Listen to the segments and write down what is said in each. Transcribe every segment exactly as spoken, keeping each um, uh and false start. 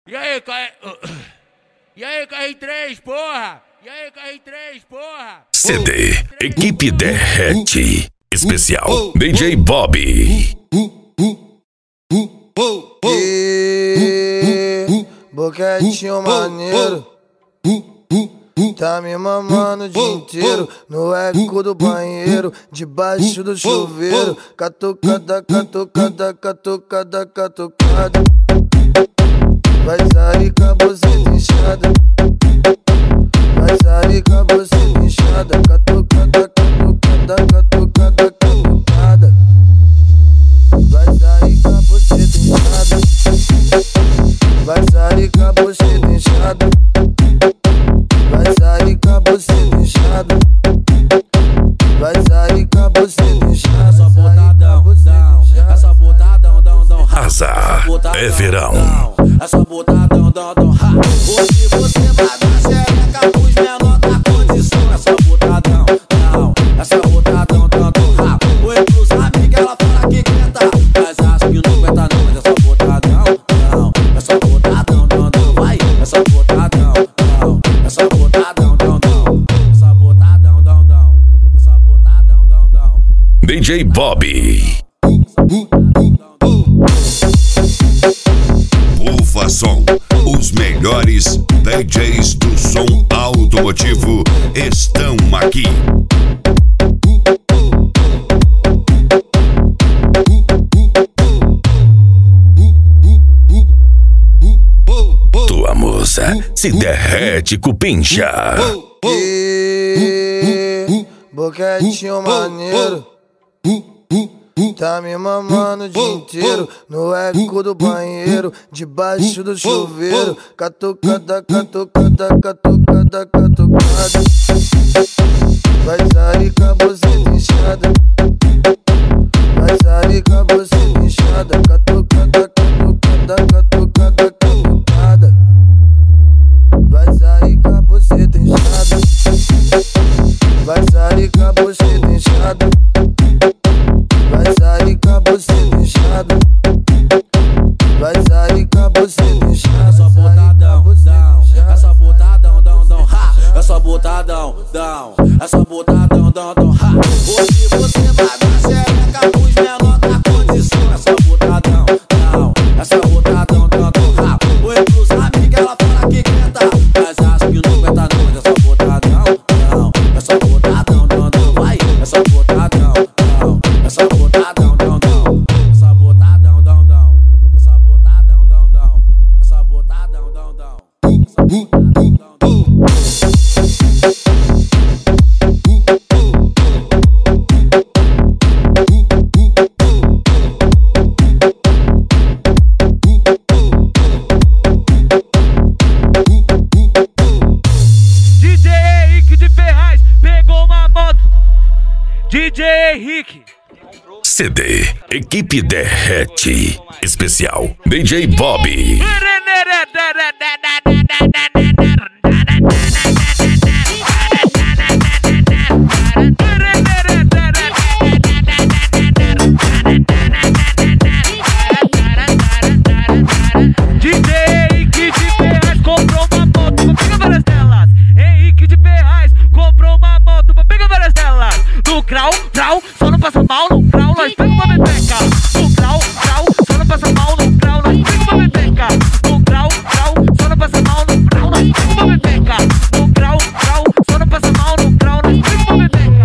E aí, K... E aí, K R três, porra? E aí, K R três, porra? C D Equipe Derrete Especial D J Bobby. E... Boquetinho maneiro, tá me mamando o dia inteiro no eco do banheiro, debaixo do chuveiro. Catucada, catucada, catucada, catucada. Vai sair com a buceta inchada, vai sair com a buceta inchada. Catucada, catucada, catucada, catucada. Vai sair com a buceta inchada, vai sair com a buceta inchada. Vai sair com a buceta inchada, vai sair com a buceta inchada. É só botadão, dão, é só botadão, dão, dão. Azar é verão. É só botadão, dão, dão. Hoje você vai dar xereca pros menor da condição. É só botadão, dão, é só botadão, dão, dão. Oi pros amigos, ela fala que aguenta, mas acho que não aguenta não. Mas é só botadão, dão, é só botadão, dão, dão. Vai, é só botadão, dão, é só botadão, dão, dão. É só botadão, dão, dão. É só botadão, dão, dão. D J Bobby. Ufa Som, os melhores D Js do som automotivo estão aqui. Tua moça se derrete com pincha. E... Boquetinho maneiro, tá me mamando o dia inteiro no eco do banheiro, debaixo do chuveiro. Catucada, catucada, catucada, catucada. Vai sair com a buceta inchada, vai sair com a buceta inchada. Catucada, catucada, catucada, catucada. Vai sair com a buceta inchada, vai sair com a buceta inchada. Vai sair com a buceta inchada, vai sair com a buceta inchada. É só botadão, dão, é só botadão, dão, dão. É só botadão, dão, é só botadão, dão, dão. Hoje você vai dar xereca pros menor da condição. É só botadão, dão, é só botadão, dão, dão. Oi pros amigos, ela fala que aguenta, mas acho que não aguenta não. Mas é só botadão, dão, é só botadão, dão, dão. Vai, é só botadão, dão, é só botadão, dão, dão. É só botadão, dão, dão. É só botadão, dão, dão. É só botadão, dão, dão. É só botadão, dão, dão. D J Henrique de Ferraz pegou uma moto. D J Henrique. C D Equipe Derrete Especial D J Bobby. D J Henrique de Ferraz comprou uma moto pra pegar várias telas. Henrique de Ferraz comprou uma moto pra pegar várias telas. No grau, grau, só não passa mal no grau, nós pega uma beteca. No grau, grau, só não passa mal no grau, nós pega uma beteca. No grau, grau, só não passa mal no grau, nós pega uma beteca. No grau, grau, só não passa mal no grau, nós pega uma beteca.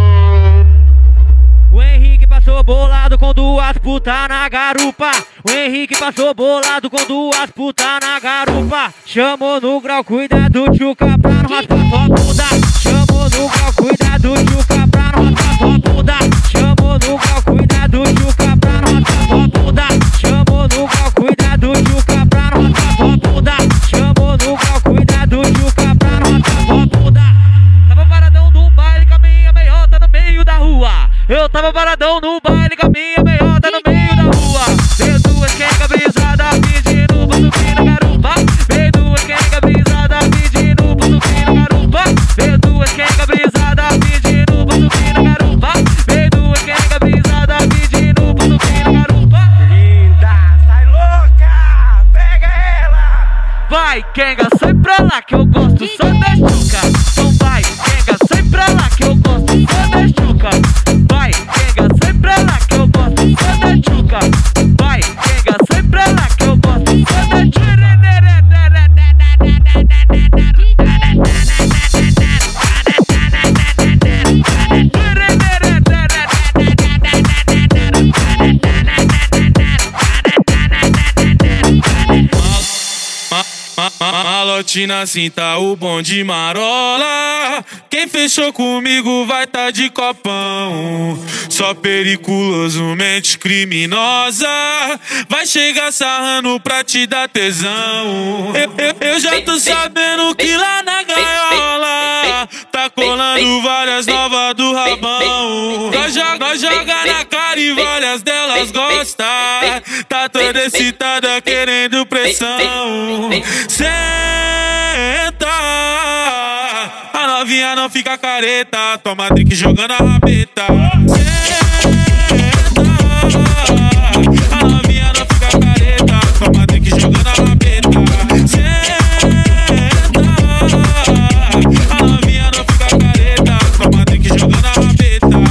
O Henrique passou bolado com duas putas na garupa. O Henrique passou bolado com duas putas na garupa. Chamou no grau, cuidado, tchuca, pra não raspar sua bunda. Chamou no grau, cuidado, tchuca, pra não raspar sua bunda. Chamou no grau, cuidado, tchuca, pra não raspar sua bunda. Chamou no grau, cuidado, tchuca, pra não raspar sua bunda. Chamou no grau, cuidado, tchuca, pra não raspar sua bunda. Tava paradão no baile com a minha meiota no meio da rua. Eu tava paradão no baile com a minha meiota no meio da rua. Veio duas quenga brisada pedindo pra subir na garupa. Veio duas quenga brisada pedindo pra subir na garupa. Veio duas quenga brisada pedindo pra subir na garupa. Veio duas quenga brisada pedindo pra subir na garupa. Linda, sai louca, pega ela. Vai, Kenga, sai pra lá que eu gosto só da chuca. Então vai, Kenga, sai pra lá que eu gosto só da chuca. Vai, Kenga, sai pra lá que eu gosto só da chuca. Vai, Kenga, sai pra lá que eu gosto só da chuca. Malotina assim tá o bonde marola. Quem fechou comigo vai tá de copão. Só periculoso, mente criminosa. Vai chegar sarrando pra te dar tesão. Eu, eu, eu já tô sabendo que lá na gaiola tá colando várias novas do rabão. Nós joga, nós joga na cara e várias delas gostam. Tá toda excitada querendo pressão. Senta, a novinha não fica careta. Toma drink jogando a rabeta. Senta, a novinha não fica careta. Toma drink jogando a rabeta. Senta, a novinha não fica careta. Toma drink jogando a rabeta.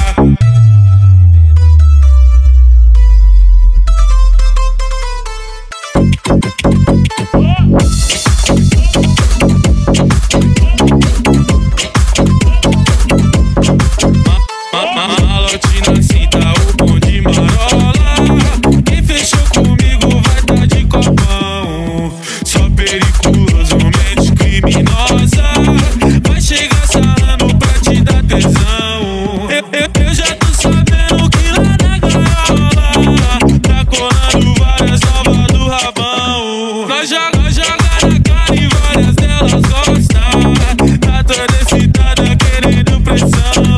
Malotina assim tá o bonde marola. Quem fechou comigo vai tá de copão. Só periculoso, mente criminosa. Vai chegar sarrando pra te dar tesão. Eu, eu, eu já tô sabendo que lá na gaiola tá colando várias novas do rabão. Nós joga, nós joga na cara e várias delas gostam. Tá toda excitada querendo pressão.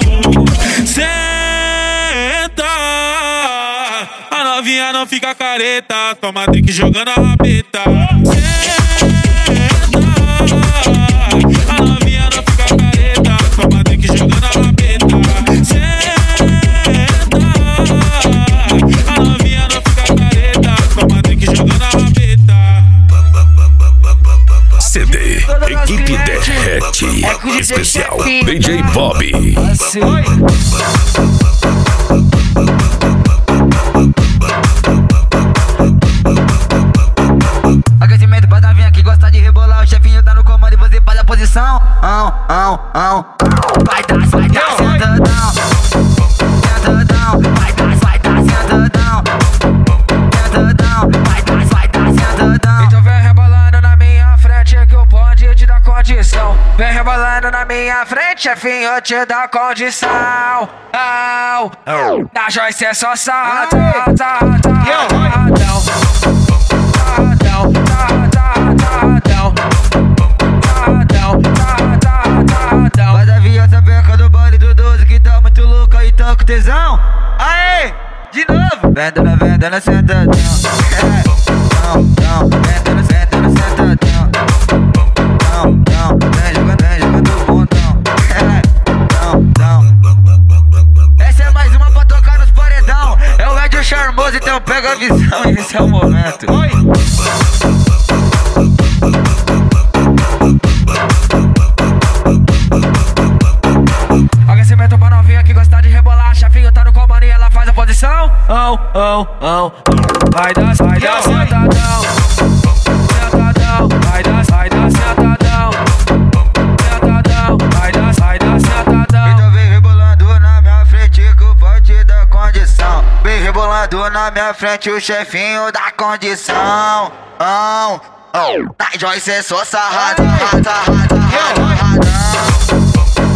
Senta, a novinha não fica careta. Toma drink jogando a rabeta. Senta, a novinha não fica careta. Toma drink jogando a rabeta. Senta, a novinha não fica careta. Toma drink jogando a rabeta. C D Equipe Derrete Especial D J Bob. Aquecimento pra novinha que gosta de rebolar. O chefinho tá no comando e você faz a posição. Ão, ão, ão. Vai tá, vai tá, sentadão. Sentadão. Vai tá, vai tá, sentadão. Sentadão. Vai tá, vai tá, sentadão. Então vem rebolando na minha frente que o bonde te dá condição. Vem rebolando na minha frente, chefinho, te dá condição. Au, na Joyce é só sarradão, sarradão, sarradão. Sarradão, sarradão, sarradão. Sarradão, sarradão, sarradão. Mas a viota beca do baile do doze que tá muito louca e tá com tesão. Aê, de novo. Vendendo, vendendo, sentadão. Não, não, vendendo, vendendo, sentadão. Não, não, vem jogando, vem jogando bundão. Não, não. Essa é mais uma pra tocar nos paredão. É o Ed Charmoso, então pega a visão. Esse é o momento. Oi. Aquecimento pra novinha que gosta de rebolar. Chefinho tá no comando e ela faz a posição. Oh, oh, oh. Vai dar, vai dar, sentadão. Sentadão. Vai dar, vai dar, sentadão. Sentadão. Vai dar, vai dar, sentadão. Então vem rebolando na minha frente que o bonde dá condição. Vem rebolando na minha frente o chefinho dá condição. Oh, oh. Na Joyce é só sarrada, sarrada, sarrada, sarradão.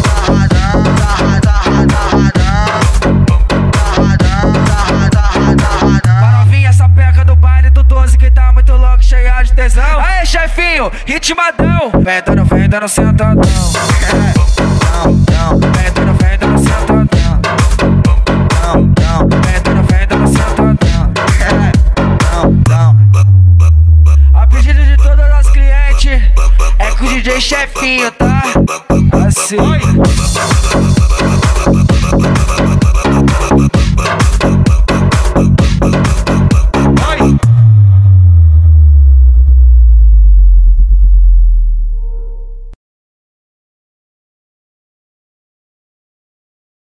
Cheia de tesão. Aê, chefinho, ritmadão. Vendendo, vendendo, sentadão. Não, não, vendendo, vendendo, sentadão. Não, não, vendendo, vendendo, sentadão. Não, não. A pedido de todos os clientes é com o D J Chefinho, tá? Assim.